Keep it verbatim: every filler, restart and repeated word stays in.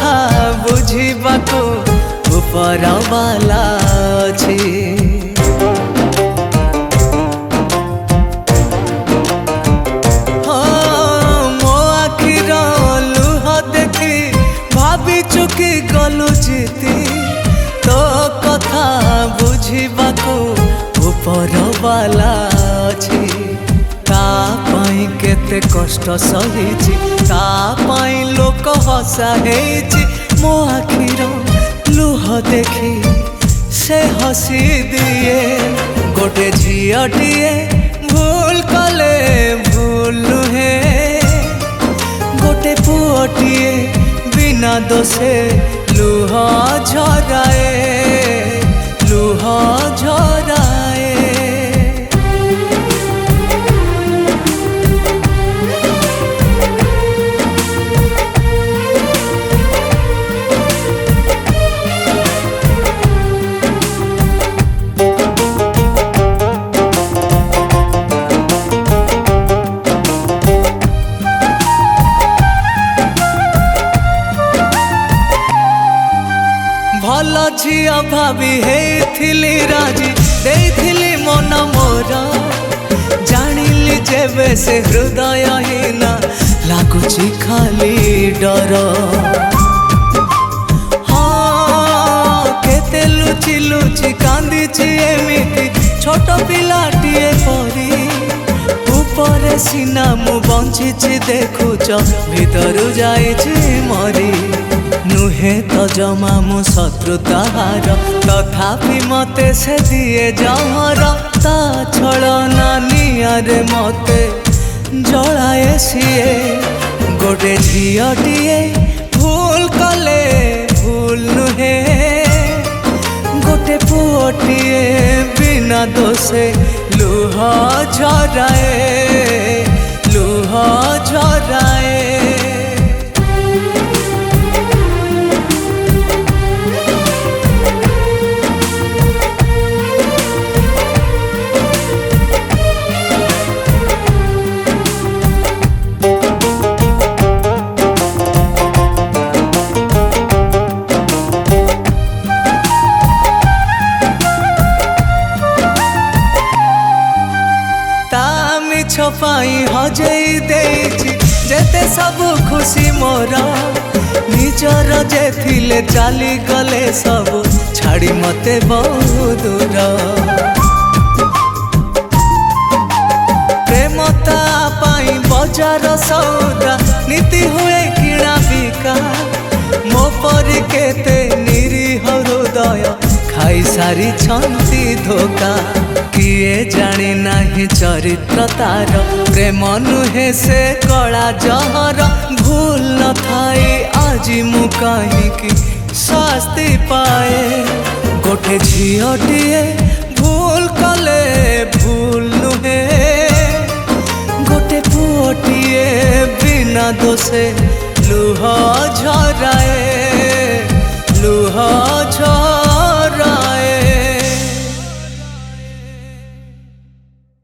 कथा बुझिबाको ऊपर वाला अछि। चुकी गलु जीती तो कथा बुझिबाको ऊपर वाला अछि। ता पाई केते कष्ट सहिछि, ता पाई लोक हसा हेछि। मो आखिर लुह देखी से हसी दिए। गोटे झियटिए भूल कले भूल नुहे, गोटे पुअटिए बिना दोषे लुह झराए लुह झराए। भल झिया भाभी हेथिली राजी देथिली मन मोर। जानिली जेबे से हृदय हीना लागुची खाली डर। हाँ केते लुचि लुचि कांदीची एमिति छोट पिलाटिए परी। ऊपर सीना मु बंचिची देखुच भितरु जाइछि मरी। नुहे तो जमा मु शत्रु ताहार तथापि मते से दिए जहर। ता छलना नियारे मते जलाए सिए। गोटे झियटिए भूल कले भूल नुहे, गोटे पुअटिए बिना दोषे लुह झराए लुह झराए। छपाई हजई देछि जेते सब खुशी मोर। निजर जे थिले चाली गले सब छाड़ी मते बहु दूर। प्रेमता पाई बजार सौदा नीति हुए किणा बिका। मो परि केते निरीह हृदय खाई सारी छंती धोखा। किए जानी नाही चरित्र तार प्रेम नुहे से कला जहर। भूल न थाई आजी मु काहींकि शास्ति पाए। गोटे झियटिए भूल कले भूल नुहे, गोटे पुअटिए बिना दोषे लुह झराए।